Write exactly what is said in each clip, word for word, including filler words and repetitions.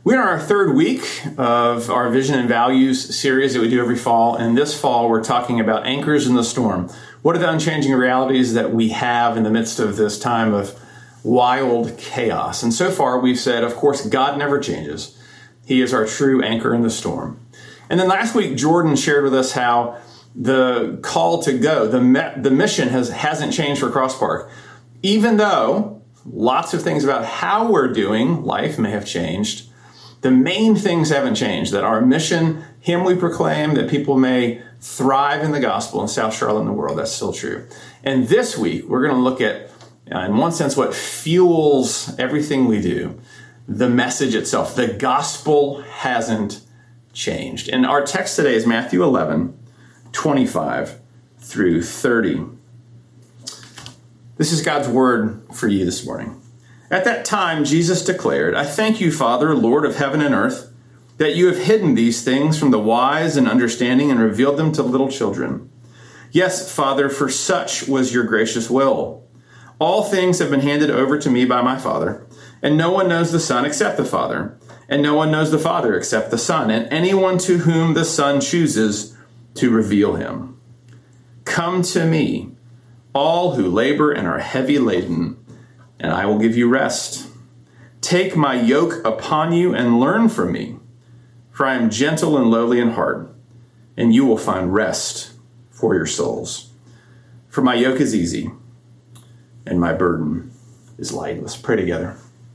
We're in our third week of our Vision and Values series that we do every fall. And this fall, we're talking about anchors in the storm. What are the unchanging realities that we have in the midst of this time of wild chaos? And so far, we've said, of course, God never changes. He is our true anchor in the storm. And then last week, Jordan shared with us how the call to go, the me- the mission has, hasn't changed for Crosspark. Even though lots of things about how we're doing life may have changed, the main things haven't changed, that our mission, Him we proclaim, that people may thrive in the gospel in South Charlotte and the world, that's still true. And this week, we're going to look at, uh, in one sense, what fuels everything we do, the message itself. The gospel hasn't changed. And our text today is Matthew eleven, twenty-five through thirty. This is God's word for you this morning. At that time, Jesus declared, "I thank you, Father, Lord of heaven and earth, that you have hidden these things from the wise and understanding and revealed them to little children. Yes, Father, for such was your gracious will. All things have been handed over to me by my Father, and no one knows the Son except the Father, and no one knows the Father except the Son, and anyone to whom the Son chooses to reveal him. Come to me, all who labor and are heavy laden, and I will give you rest. Take my yoke upon you and learn from me, for I am gentle and lowly in heart, and you will find rest for your souls. For my yoke is easy, and my burden is light." Let's pray together.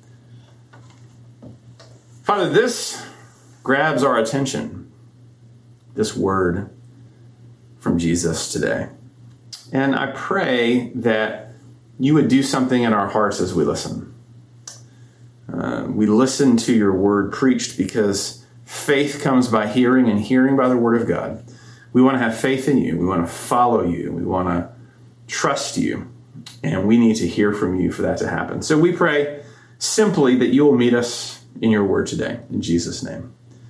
Father, this grabs our attention, this word from Jesus today. And I pray that you would do something in our hearts as we listen. Uh, we listen to your word preached because faith comes by hearing and hearing by the word of God. We want to have faith in you. We want to follow you. We want to trust you. And we need to hear from you for that to happen. So we pray simply that you will meet us in your word today. In Jesus' name,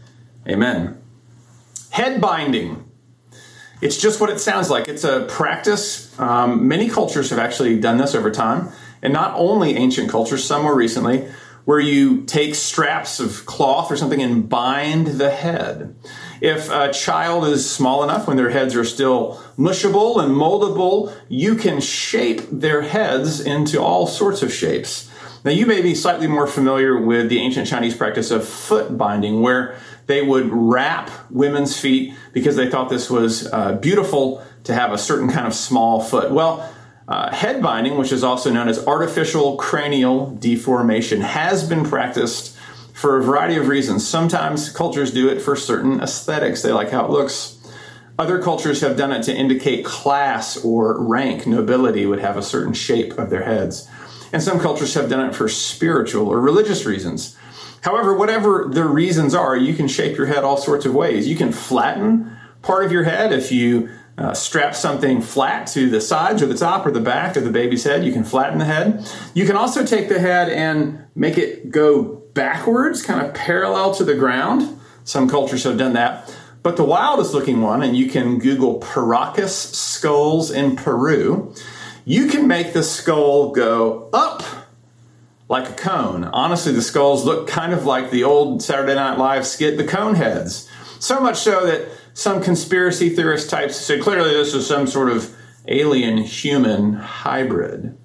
amen. Head binding. It's just what it sounds like. It's a practice. Um, many cultures have actually done this over time. And not only ancient cultures, some more recently, where you take straps of cloth or something and bind the head. If a child is small enough, when their heads are still mushable and moldable, you can shape their heads into all sorts of shapes. Now, you may be slightly more familiar with the ancient Chinese practice of foot binding, where they would wrap women's feet because they thought this was uh, beautiful to have a certain kind of small foot. Well, uh, head binding, which is also known as artificial cranial deformation, has been practiced for a variety of reasons. Sometimes cultures do it for certain aesthetics. They like how it looks. Other cultures have done it to indicate class or rank. Nobility would have a certain shape of their heads. And some cultures have done it for spiritual or religious reasons. However, whatever the reasons are, you can shape your head all sorts of ways. You can flatten part of your head if you uh, strap something flat to the sides or the top or the back of the baby's head. You can flatten the head. You can also take the head and make it go backwards, kind of parallel to the ground. Some cultures have done that. But the wildest looking one, and you can Google Paracas skulls in Peru, you can make the skull go up like a cone. Honestly, the skulls look kind of like the old Saturday Night Live skit, The Coneheads. So much so that some conspiracy theorist types say clearly this is some sort of alien-human hybrid.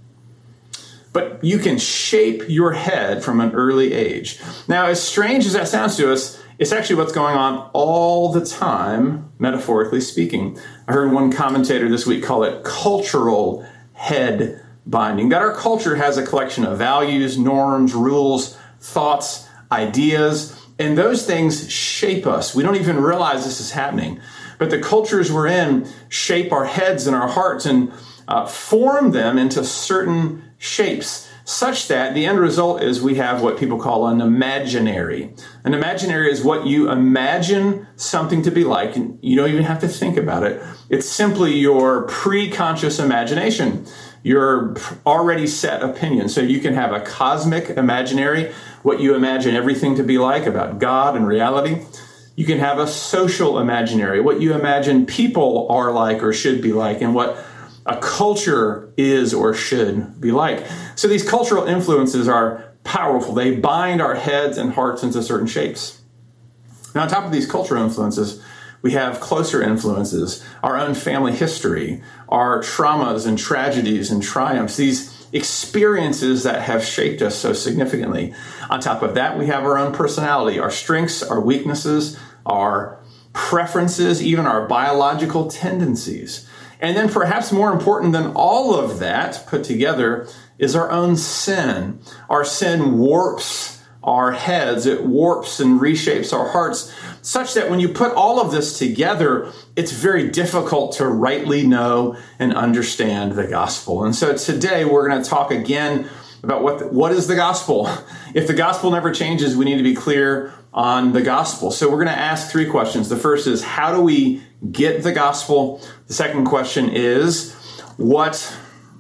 But you can shape your head from an early age. Now, as strange as that sounds to us, it's actually what's going on all the time, metaphorically speaking. I heard one commentator this week call it cultural head binding, that our culture has a collection of values, norms, rules, thoughts, ideas, and those things shape us. We don't even realize this is happening. But the cultures we're in shape our heads and our hearts and uh, form them into certain shapes, such that the end result is we have what people call an imaginary. An imaginary is what you imagine something to be like, and you don't even have to think about it. It's simply your pre-conscious imagination, your already set opinion. So you can have a cosmic imaginary, what you imagine everything to be like about God and reality. You can have a social imaginary, what you imagine people are like or should be like, and what a culture is or should be like. So these cultural influences are powerful. They bind our heads and hearts into certain shapes. Now, on top of these cultural influences, we have closer influences, our own family history, our traumas and tragedies and triumphs, these experiences that have shaped us so significantly. On top of that, we have our own personality, our strengths, our weaknesses, our preferences, even our biological tendencies. And then perhaps more important than all of that put together is our own sin. Our sin warps our heads, it warps and reshapes our hearts, such that when you put all of this together, it's very difficult to rightly know and understand the gospel. And so today we're going to talk again about what the, what is the gospel. If the gospel never changes, we need to be clear on the gospel. So we're going to ask three questions. The first is, how do we get the gospel? The second question is, what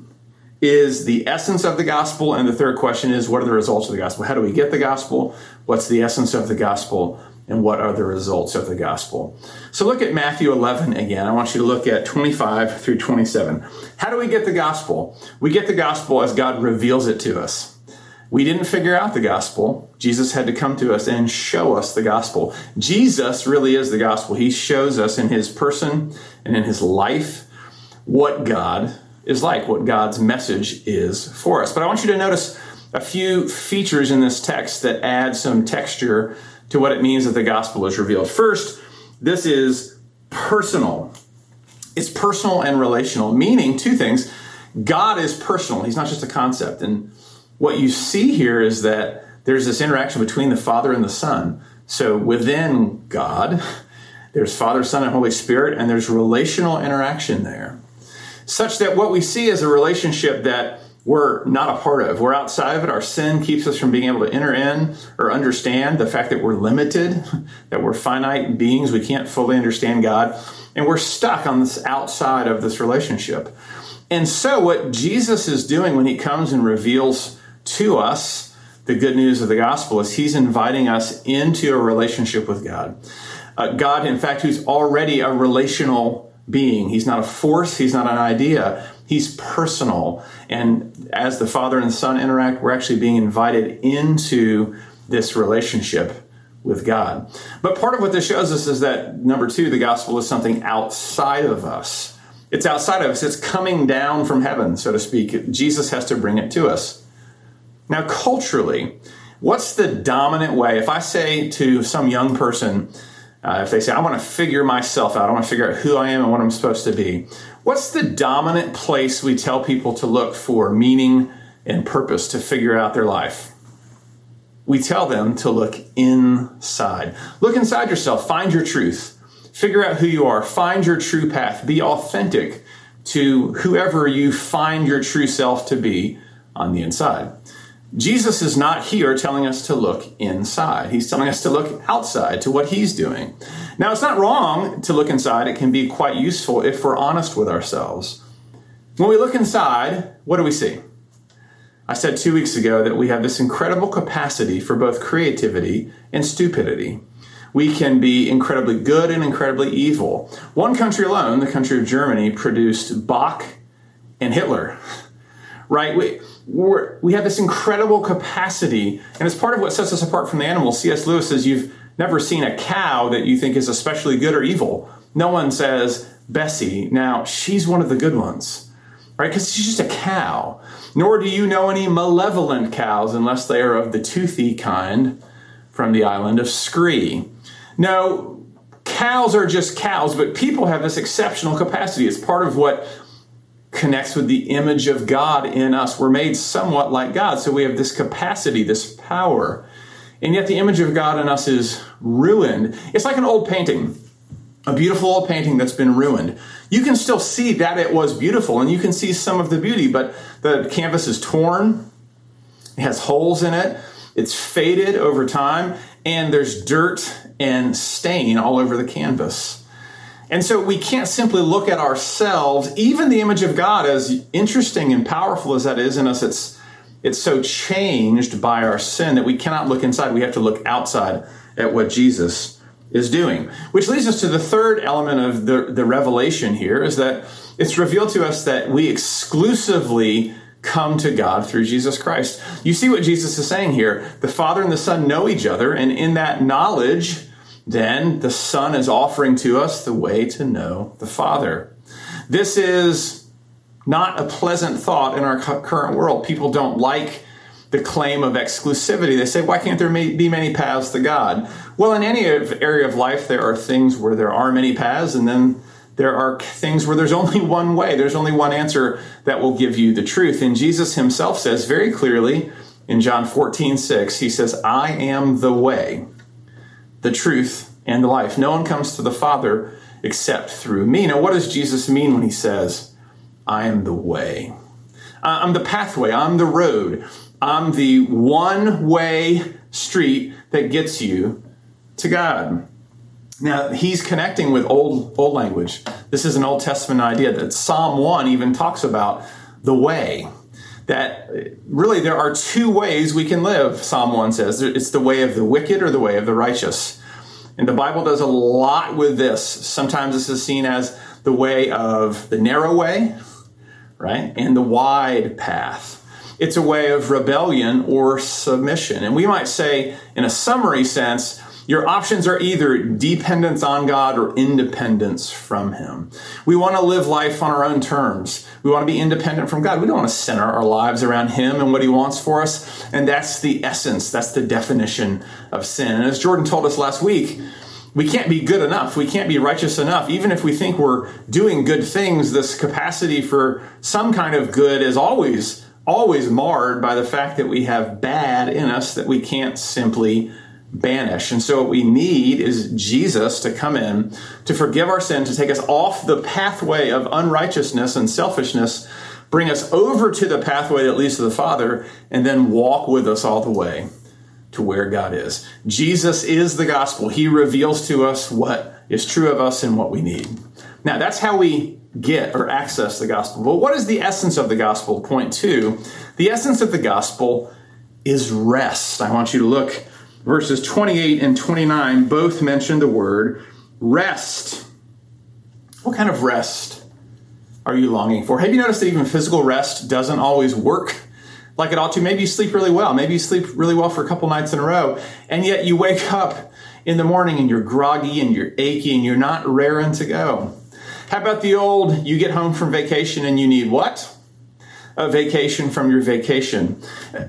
is the essence of the gospel? And the third question is, what are the results of the gospel? How do we get the gospel? What's the essence of the gospel? And what are the results of the gospel? So look at Matthew eleven again. I want you to look at twenty-five through twenty-seven. How do we get the gospel? We get the gospel as God reveals it to us. We didn't figure out the gospel. Jesus had to come to us and show us the gospel. Jesus really is the gospel. He shows us in his person and in his life what God is like, what God's message is for us. But I want you to notice a few features in this text that add some texture to what it means that the gospel is revealed. First, this is personal. It's personal and relational, meaning two things. God is personal. He's not just a concept. And what you see here is that there's this interaction between the Father and the Son. So within God, there's Father, Son, and Holy Spirit, and there's relational interaction there, such that what we see is a relationship that we're not a part of. We're outside of it. Our sin keeps us from being able to enter in or understand the fact that we're limited, that we're finite beings. We can't fully understand God. And we're stuck on this outside of this relationship. And so what Jesus is doing when he comes and reveals to us the good news of the gospel is he's inviting us into a relationship with God. Uh, God, in fact, who's already a relational being. He's not a force. He's not an idea. He's personal. And as the Father and the Son interact, we're actually being invited into this relationship with God. But part of what this shows us is that, number two, the gospel is something outside of us. It's outside of us. It's coming down from heaven, so to speak. Jesus has to bring it to us. Now, culturally, what's the dominant way? If I say to some young person, uh, if they say, I want to figure myself out, I want to figure out who I am and what I'm supposed to be, what's the dominant place we tell people to look for meaning and purpose to figure out their life? We tell them to look inside. Look inside yourself. Find your truth. Figure out who you are. Find your true path. Be authentic to whoever you find your true self to be on the inside. Jesus is not here telling us to look inside. He's telling us to look outside to what he's doing. Now, it's not wrong to look inside. It can be quite useful if we're honest with ourselves. When we look inside, what do we see? I said two weeks ago that we have this incredible capacity for both creativity and stupidity. We can be incredibly good and incredibly evil. One country alone, the country of Germany, produced Bach and Hitler. Right? We, we're, we have this incredible capacity, and it's part of what sets us apart from the animals. C S Lewis says you've never seen a cow that you think is especially good or evil. No one says, Bessie, now she's one of the good ones, right? Because she's just a cow. Nor do you know any malevolent cows unless they are of the toothy kind from the island of Scree. No, cows are just cows, but people have this exceptional capacity. It's part of what connects with the image of God in us. We're made somewhat like God, so we have this capacity, this power. And yet the image of God in us is ruined. It's like an old painting, a beautiful old painting that's been ruined. You can still see that it was beautiful, and you can see some of the beauty, but the canvas is torn, it has holes in it, it's faded over time, and there's dirt and stain all over the canvas. And so we can't simply look at ourselves, even the image of God, as interesting and powerful as that is in us, it's it's so changed by our sin that we cannot look inside. We have to look outside at what Jesus is doing. Which leads us to the third element of the, the revelation here, is that it's revealed to us that we exclusively come to God through Jesus Christ. You see what Jesus is saying here. The Father and the Son know each other, and in that knowledge, then the Son is offering to us the way to know the Father. This is not a pleasant thought in our current world. People don't like the claim of exclusivity. They say, why can't there be many paths to God? Well, in any area of life, there are things where there are many paths, and then there are things where there's only one way. There's only one answer that will give you the truth. And Jesus himself says very clearly in John fourteen six, he says, I am the way, the truth, and the life. No one comes to the Father except through me. Now, what does Jesus mean when he says, I am the way? I'm the pathway. I'm the road. I'm the one-way street that gets you to God. Now, he's connecting with old old language. This is an Old Testament idea that Psalm one even talks about the way. That really there are two ways we can live, Psalm one says. It's the way of the wicked or the way of the righteous. And the Bible does a lot with this. Sometimes this is seen as the way of the narrow way, right? And the wide path. It's a way of rebellion or submission. And we might say, in a summary sense, your options are either dependence on God or independence from him. We want to live life on our own terms. We want to be independent from God. We don't want to center our lives around him and what he wants for us. And that's the essence. That's the definition of sin. And as Jordan told us last week, we can't be good enough. We can't be righteous enough. Even if we think we're doing good things, this capacity for some kind of good is always, always marred by the fact that we have bad in us that we can't simply banish. And so what we need is Jesus to come in to forgive our sin, to take us off the pathway of unrighteousness and selfishness, bring us over to the pathway that leads to the Father, and then walk with us all the way to where God is. Jesus is the gospel. He reveals to us what is true of us and what we need. Now, that's how we get or access the gospel. But what is the essence of the gospel? Point two, the essence of the gospel is rest. I want you to look. Verses twenty-eight and twenty-nine both mention the word rest. What kind of rest are you longing for? Have you noticed that even physical rest doesn't always work like it ought to? Maybe you sleep really well. Maybe you sleep really well for a couple nights in a row, and yet you wake up in the morning and you're groggy and you're achy and you're not raring to go. How about the old, you get home from vacation and you need what? A vacation from your vacation.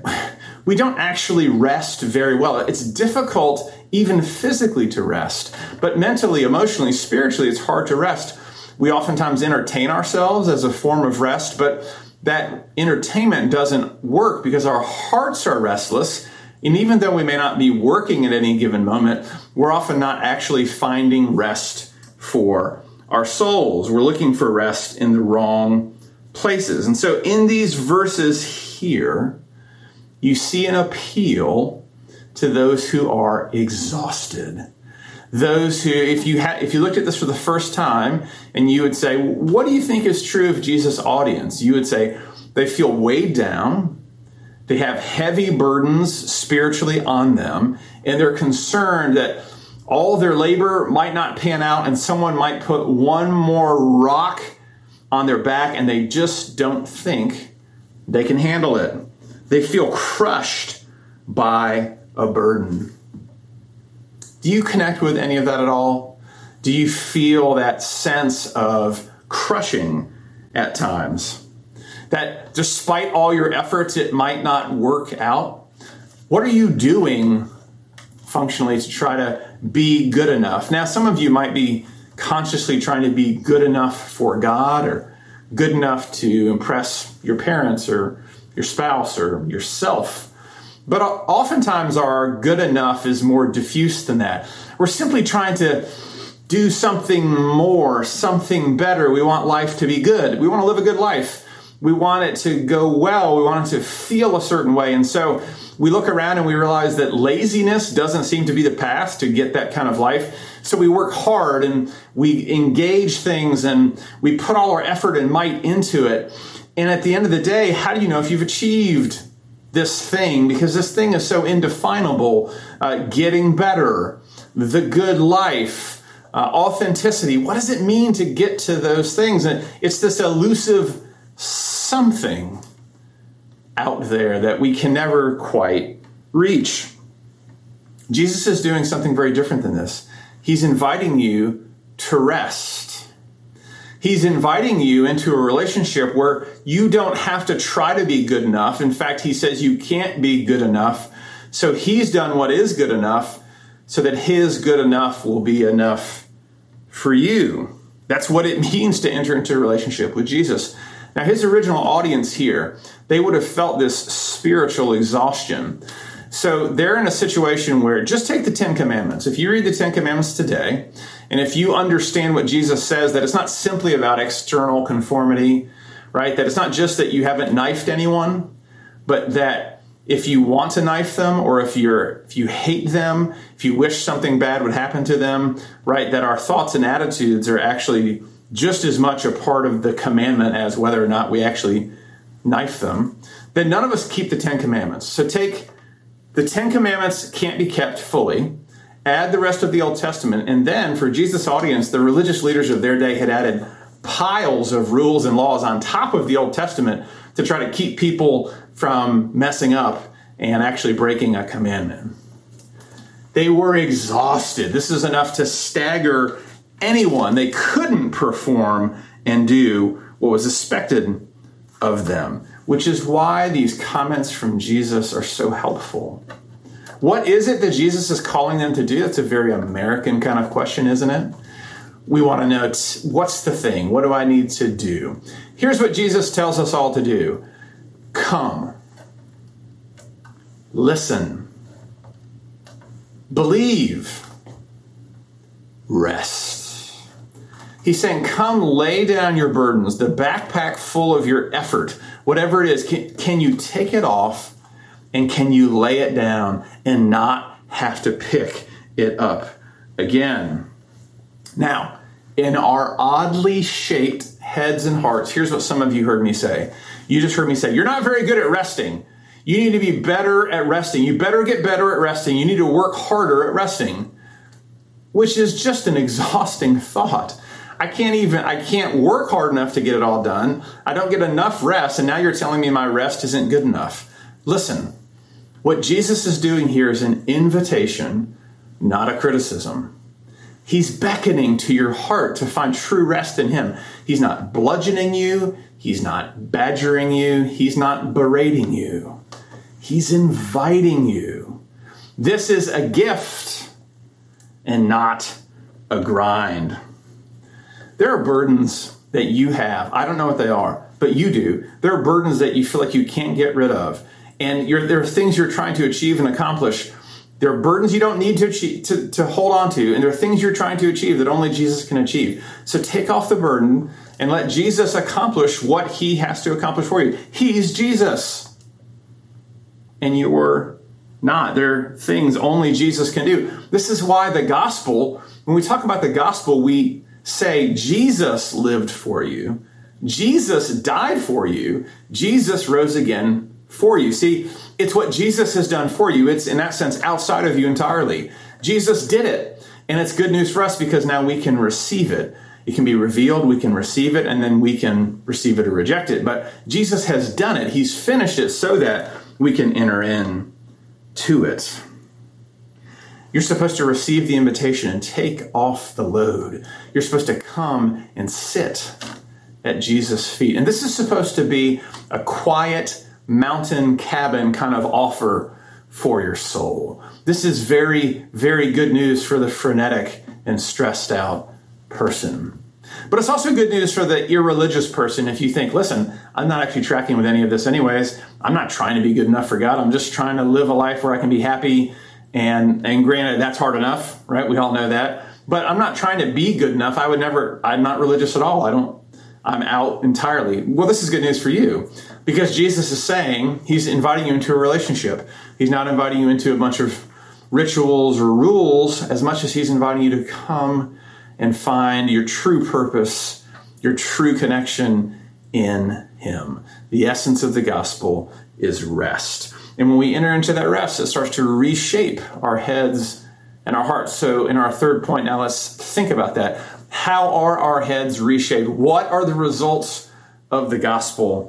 We don't actually rest very well. It's difficult even physically to rest, but mentally, emotionally, spiritually, it's hard to rest. We oftentimes entertain ourselves as a form of rest, but that entertainment doesn't work because our hearts are restless. And even though we may not be working at any given moment, we're often not actually finding rest for our souls. We're looking for rest in the wrong places. And so in these verses here, you see an appeal to those who are exhausted. Those who, if you had, if you looked at this for the first time and you would say, what do you think is true of Jesus' audience? You would say they feel weighed down, they have heavy burdens spiritually on them, and they're concerned that all their labor might not pan out and someone might put one more rock on their back and they just don't think they can handle it. They feel crushed by a burden. Do you connect with any of that at all? Do you feel that sense of crushing at times? That despite all your efforts, it might not work out? What are you doing functionally to try to be good enough? Now, some of you might be consciously trying to be good enough for God or good enough to impress your parents or your spouse or yourself. But oftentimes our good enough is more diffuse than that. We're simply trying to do something more, something better. We want life to be good. We want to live a good life. We want it to go well. We want it to feel a certain way. And so we look around and we realize that laziness doesn't seem to be the path to get that kind of life. So we work hard and we engage things and we put all our effort and might into it. And at the end of the day, how do you know if you've achieved this thing? Because this thing is so indefinable. Uh, getting better, the good life, uh, authenticity. What does it mean to get to those things? And it's this elusive something out there that we can never quite reach. Jesus is doing something very different than this. He's inviting you to rest. He's inviting you into a relationship where you don't have to try to be good enough. In fact, he says you can't be good enough. So he's done what is good enough so that his good enough will be enough for you. That's what it means to enter into a relationship with Jesus. Now, his original audience here, they would have felt this spiritual exhaustion. So they're in a situation where, just take the Ten Commandments. If you read the Ten Commandments today, and if you understand what Jesus says, that it's not simply about external conformity, right? That it's not just that you haven't knifed anyone, but that if you want to knife them, or if you're if you hate them, if you wish something bad would happen to them, right? That our thoughts and attitudes are actually just as much a part of the commandment as whether or not we actually knife them. Then none of us keep the Ten Commandments. So take the Ten Commandments can't be kept fully. Add the rest of the Old Testament. And then for Jesus' audience, the religious leaders of their day had added piles of rules and laws on top of the Old Testament to try to keep people from messing up and actually breaking a commandment. They were exhausted. This is enough to stagger anyone. They couldn't perform and do what was expected of them, which is why these comments from Jesus are so helpful. What is it that Jesus is calling them to do? That's a very American kind of question, isn't it? We want to know, what's the thing? What do I need to do? Here's what Jesus tells us all to do. Come. Listen. Believe. Rest. He's saying, come lay down your burdens, the backpack full of your effort, whatever it is. Can, can you take it off, and can you lay it down and not have to pick it up again? Now, in our oddly shaped heads and hearts, here's what some of you heard me say. You just heard me say, you're not very good at resting. You need to be better at resting. You better get better at resting. You need to work harder at resting, which is just an exhausting thought. I can't even, I can't work hard enough to get it all done. I don't get enough rest, and now you're telling me my rest isn't good enough. Listen, what Jesus is doing here is an invitation, not a criticism. He's beckoning to your heart to find true rest in him. He's not bludgeoning you. He's not badgering you. He's not berating you. He's inviting you. This is a gift and not a grind. There are burdens that you have. I don't know what they are, but you do. There are burdens that you feel like you can't get rid of. And you're, there are things you're trying to achieve and accomplish. There are burdens you don't need to, achieve, to, to hold on to. And there are things you're trying to achieve that only Jesus can achieve. So take off the burden and let Jesus accomplish what he has to accomplish for you. He's Jesus. And you're not. There are things only Jesus can do. This is why the gospel, when we talk about the gospel, we say Jesus lived for you. Jesus died for you. Jesus rose again for you. See, it's what Jesus has done for you. It's, in that sense, outside of you entirely. Jesus did it. And it's good news for us because now we can receive it. It can be revealed, we can receive it, and then we can receive it or reject it. But Jesus has done it. He's finished it so that we can enter in to it. You're supposed to receive the invitation and take off the load. You're supposed to come and sit at Jesus' feet. And this is supposed to be a quiet mountain cabin kind of offer for your soul. This is very, very good news for the frenetic and stressed out person. But it's also good news for the irreligious person if you think, listen, I'm not actually tracking with any of this anyways. I'm not trying to be good enough for God. I'm just trying to live a life where I can be happy. And, and granted, that's hard enough, right? We all know that. But I'm not trying to be good enough. I would never, I'm not religious at all. I don't, I'm out entirely. Well, this is good news for you because Jesus is saying he's inviting you into a relationship. He's not inviting you into a bunch of rituals or rules as much as he's inviting you to come and find your true purpose, your true connection in him. The essence of the gospel is rest. And when we enter into that rest, it starts to reshape our heads and our hearts. So in our third point, now let's think about that. How are our heads reshaped? What are the results of the gospel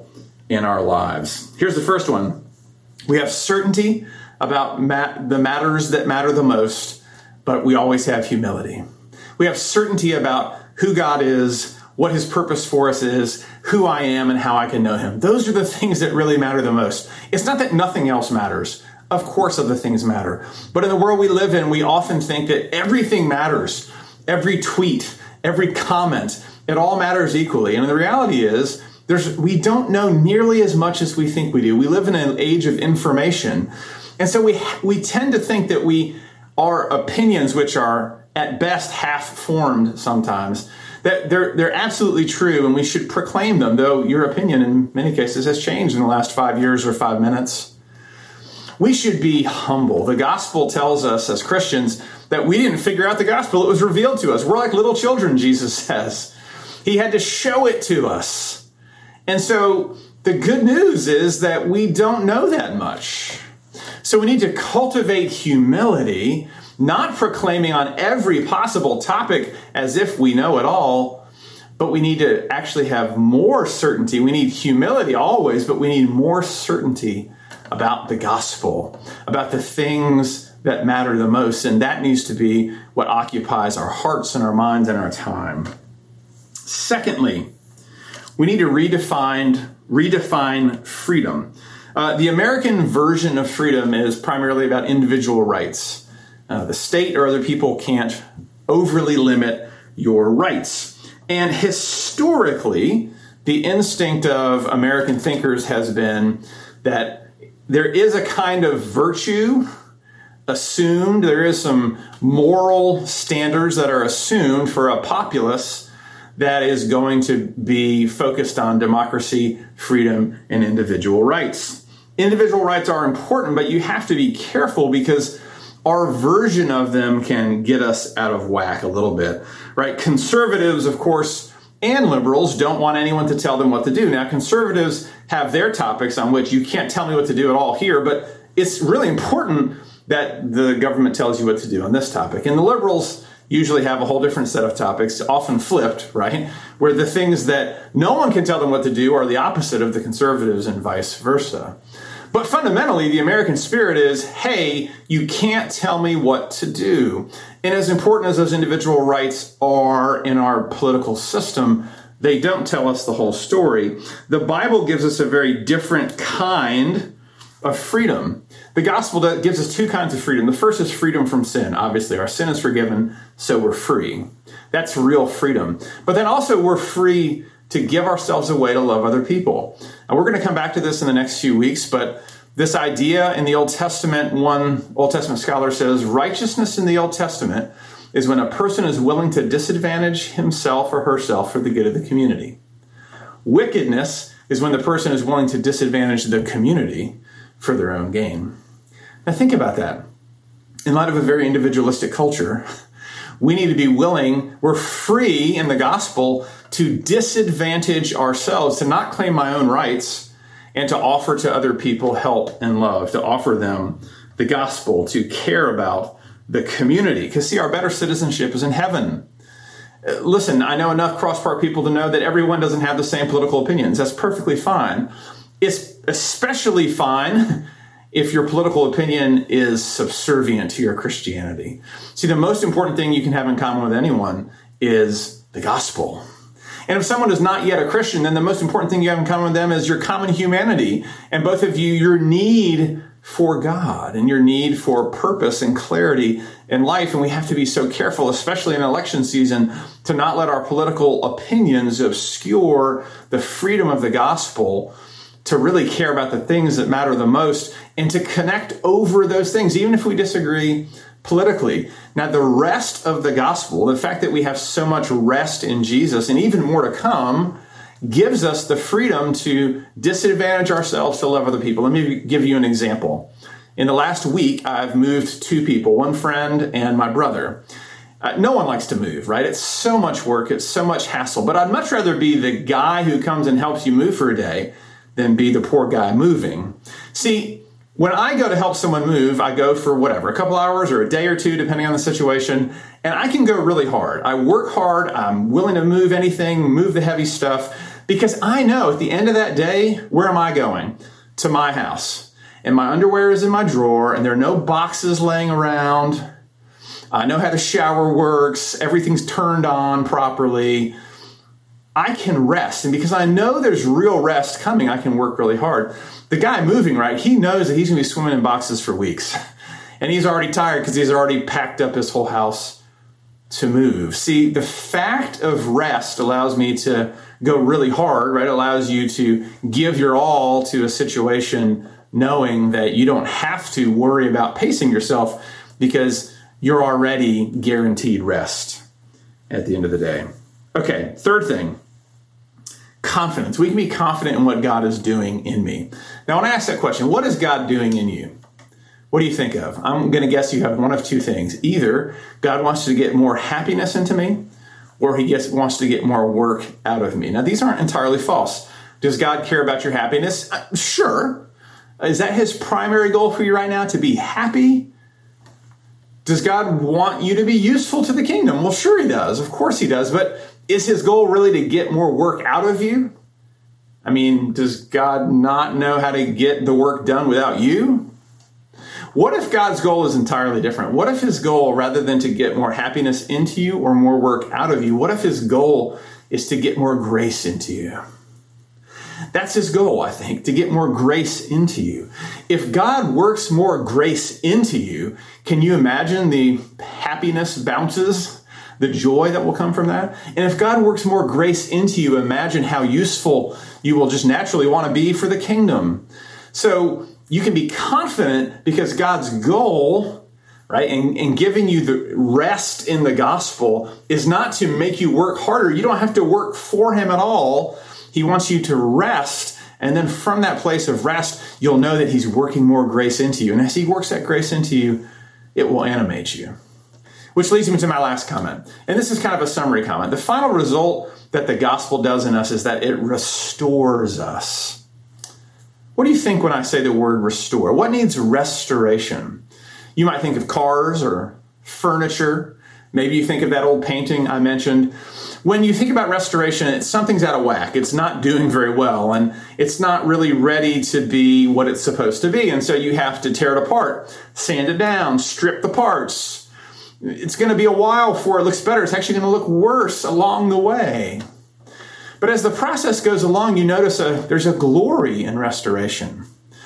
in our lives. Here's the first one. We have certainty about ma- the matters that matter the most, but we always have humility. We have certainty about who God is, what his purpose for us is, who I am, and how I can know him. Those are the things that really matter the most. It's not that nothing else matters. Of course, other things matter. But in the world we live in, we often think that everything matters. Every tweet, every comment, it all matters equally. And the reality is, there's we don't know nearly as much as we think we do. We live in an age of information. And so we we tend to think that we our opinions, which are at best half-formed sometimes, that they're they're absolutely true and we should proclaim them, though your opinion in many cases has changed in the last five years or five minutes. We should be humble. The gospel tells us as Christians that we didn't figure out the gospel. It was revealed to us. We're like little children, Jesus says. He had to show it to us. And so the good news is that we don't know that much. So we need to cultivate humility, not proclaiming on every possible topic as if we know it all, but we need to actually have more certainty. We need humility always, but we need more certainty about the gospel, about the things that matter the most. And that needs to be what occupies our hearts and our minds and our time. Secondly, we need to redefine, redefine freedom. Uh, the American version of freedom is primarily about individual rights. Uh, the state or other people can't overly limit your rights. And historically, the instinct of American thinkers has been that there is a kind of virtue assumed, there is some moral standards that are assumed for a populace that is going to be focused on democracy, freedom, and individual rights. Individual rights are important, but you have to be careful because our version of them can get us out of whack a little bit, right? Conservatives, of course, and liberals don't want anyone to tell them what to do. Now, conservatives have their topics on which you can't tell me what to do at all here, but it's really important that the government tells you what to do on this topic. And the liberals usually have a whole different set of topics, often flipped, right? Where the things that no one can tell them what to do are the opposite of the conservatives and vice versa. But fundamentally, the American spirit is, hey, you can't tell me what to do. And as important as those individual rights are in our political system, they don't tell us the whole story. The Bible gives us a very different kind of freedom. The gospel gives us two kinds of freedom. The first is freedom from sin. Obviously, our sin is forgiven, so we're free. That's real freedom. But then also we're free to give ourselves away to love other people. And we're going to come back to this in the next few weeks, but this idea in the Old Testament, one Old Testament scholar says, righteousness in the Old Testament is when a person is willing to disadvantage himself or herself for the good of the community. Wickedness is when the person is willing to disadvantage the community for their own gain. Now think about that. In light of a very individualistic culture, we need to be willing, we're free in the gospel to disadvantage ourselves, to not claim my own rights, and to offer to other people help and love, to offer them the gospel, to care about the community. Because see, our better citizenship is in heaven. Listen, I know enough cross-part people to know that everyone doesn't have the same political opinions. That's perfectly fine. It's especially fine if your political opinion is subservient to your Christianity. See, the most important thing you can have in common with anyone is the gospel. And if someone is not yet a Christian, then the most important thing you have in common with them is your common humanity. And both of you, your need for God and your need for purpose and clarity in life. And we have to be so careful, especially in election season, to not let our political opinions obscure the freedom of the gospel, to really care about the things that matter the most and to connect over those things, even if we disagree politically. Now, the rest of the gospel, the fact that we have so much rest in Jesus and even more to come, gives us the freedom to disadvantage ourselves to love other people. Let me give you an example. In the last week, I've moved two people, one friend and my brother. Uh, no one likes to move, right? It's so much work. It's so much hassle. But I'd much rather be the guy who comes and helps you move for a day than be the poor guy moving. See, when I go to help someone move, I go for whatever, a couple hours or a day or two, depending on the situation, and I can go really hard. I work hard. I'm willing to move anything, move the heavy stuff, Because I know at the end of that day, where am I going? To my house. And my underwear is in my drawer, and there are no boxes laying around. I know how the shower works. Everything's turned on properly. I can rest. And because I know there's real rest coming, I can work really hard. The guy moving, right, he knows that he's going to be swimming in boxes for weeks. And he's already tired because he's already packed up his whole house to move. See, the fact of rest allows me to go really hard, right? It allows you to give your all to a situation knowing that you don't have to worry about pacing yourself because you're already guaranteed rest at the end of the day. Okay, third thing, confidence. We can be confident in what God is doing in me. Now, when I ask that question, what is God doing in you? What do you think of? I'm going to guess you have one of two things. Either God wants to get more happiness into me, or he gets, wants to get more work out of me. Now, these aren't entirely false. Does God care about your happiness? Uh, sure. Is that his primary goal for you right now, to be happy? Does God want you to be useful to the kingdom? Well, sure he does. Of course he does. But is his goal really to get more work out of you? I mean, does God not know how to get the work done without you? What if God's goal is entirely different? What if his goal, rather than to get more happiness into you or more work out of you, what if his goal is to get more grace into you? That's his goal, I think, to get more grace into you. If God works more grace into you, can you imagine the happiness bounces, the joy that will come from that? And if God works more grace into you, imagine how useful you will just naturally want to be for the kingdom. So you can be confident because God's goal, right, in, in giving you the rest in the gospel is not to make you work harder. You don't have to work for him at all. He wants you to rest, and then from that place of rest, you'll know that he's working more grace into you. And as he works that grace into you, it will animate you. Which leads me to my last comment. And this is kind of a summary comment. The final result that the gospel does in us is that it restores us. What do you think when I say the word restore? What needs restoration? You might think of cars or furniture. Maybe you think of that old painting I mentioned. When you think about restoration, it's something's out of whack. It's not doing very well, and it's not really ready to be what it's supposed to be. And so you have to tear it apart, sand it down, strip the parts. It's going to be a while before it looks better. It's actually going to look worse along the way. But as the process goes along, you notice a, there's a glory in restoration.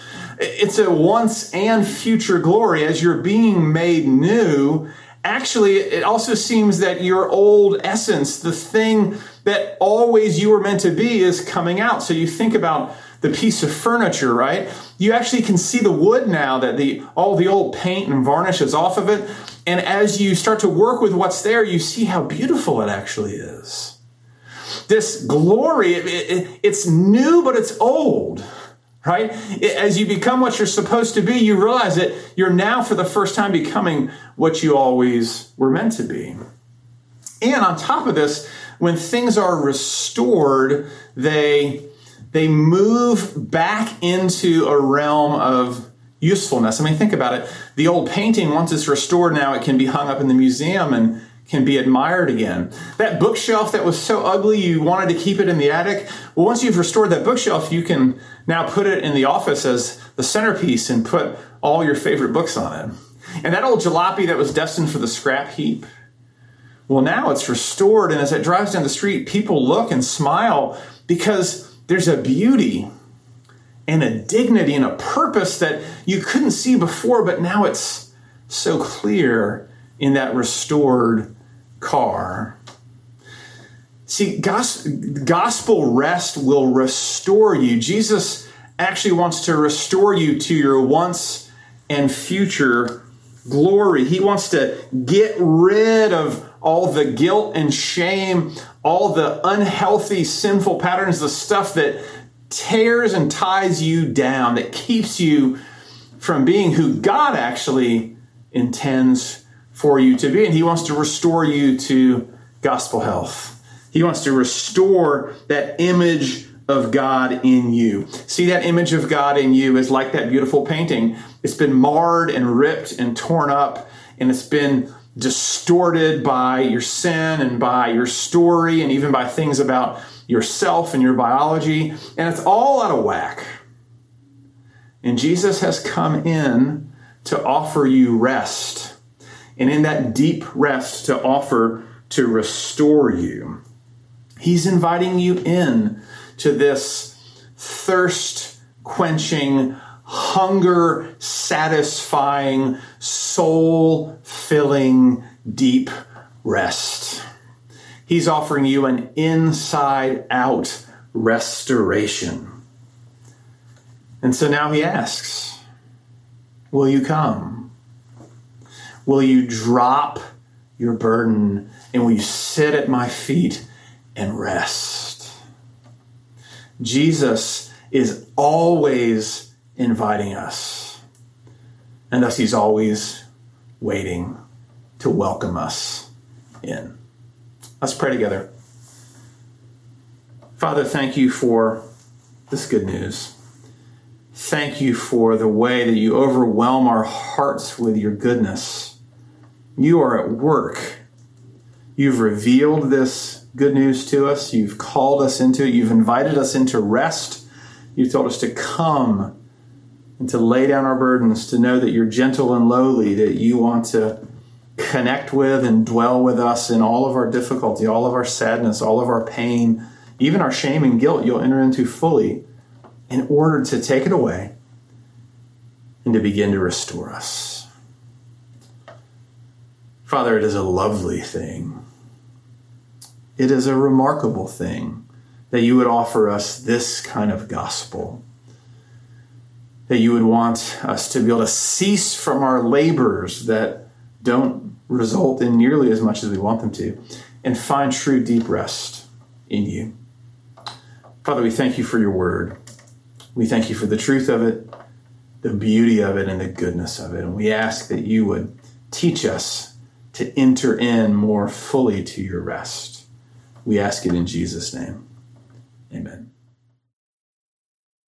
It's a once and future glory as you're being made new. Actually, it also seems that your old essence, the thing that always you were meant to be, is coming out. So you think about the piece of furniture, right? You actually can see the wood now, that the all the old paint and varnish is off of it. And as you start to work with what's there, you see how beautiful it actually is. This glory, it, it, it's new, but it's old. Right? As you become what you're supposed to be, you realize that you're now for the first time becoming what you always were meant to be. And on top of this, when things are restored, they, they move back into a realm of usefulness. I mean, think about it. The old painting, once it's restored now, it can be hung up in the museum and can be admired again. That bookshelf that was so ugly you wanted to keep it in the attic, well, once you've restored that bookshelf, you can now put it in the office as the centerpiece and put all your favorite books on it. And that old jalopy that was destined for the scrap heap, well, now it's restored, and as it drives down the street, people look and smile because there's a beauty and a dignity and a purpose that you couldn't see before, but now it's so clear in that restored car. See, gospel rest will restore you. Jesus actually wants to restore you to your once and future glory. He wants to get rid of all the guilt and shame, all the unhealthy, sinful patterns, the stuff that tears and ties you down, that keeps you from being who God actually intends for you to be. And he wants to restore you to gospel health. He wants to restore that image of God in you. See, that image of God in you is like that beautiful painting. It's been marred and ripped and torn up, and it's been distorted by your sin and by your story and even by things about yourself and your biology, and it's all out of whack. And Jesus has come in to offer you rest, and in that deep rest to offer to restore you. He's inviting you in to this thirst-quenching, hunger-satisfying, soul-filling, deep rest. He's offering you an inside-out restoration. And so now he asks, will you come? Will you drop your burden and will you sit at my feet and rest? Jesus is always inviting us, and thus he's always waiting to welcome us in. Let's pray together. Father, thank you for this good news. Thank you for the way that you overwhelm our hearts with your goodness. You are at work. You've revealed this good news to us. You've called us into it. You've invited us into rest. You've told us to come and to lay down our burdens, to know that you're gentle and lowly, that you want to connect with and dwell with us in all of our difficulty, all of our sadness, all of our pain, even our shame and guilt you'll enter into fully in order to take it away and to begin to restore us. Father, it is a lovely thing. It is a remarkable thing that you would offer us this kind of gospel, that you would want us to be able to cease from our labors that don't result in nearly as much as we want them to, and find true deep rest in you. Father, we thank you for your word. We thank you for the truth of it, the beauty of it, and the goodness of it. And we ask that you would teach us to enter in more fully to your rest. We ask it in Jesus' name. Amen.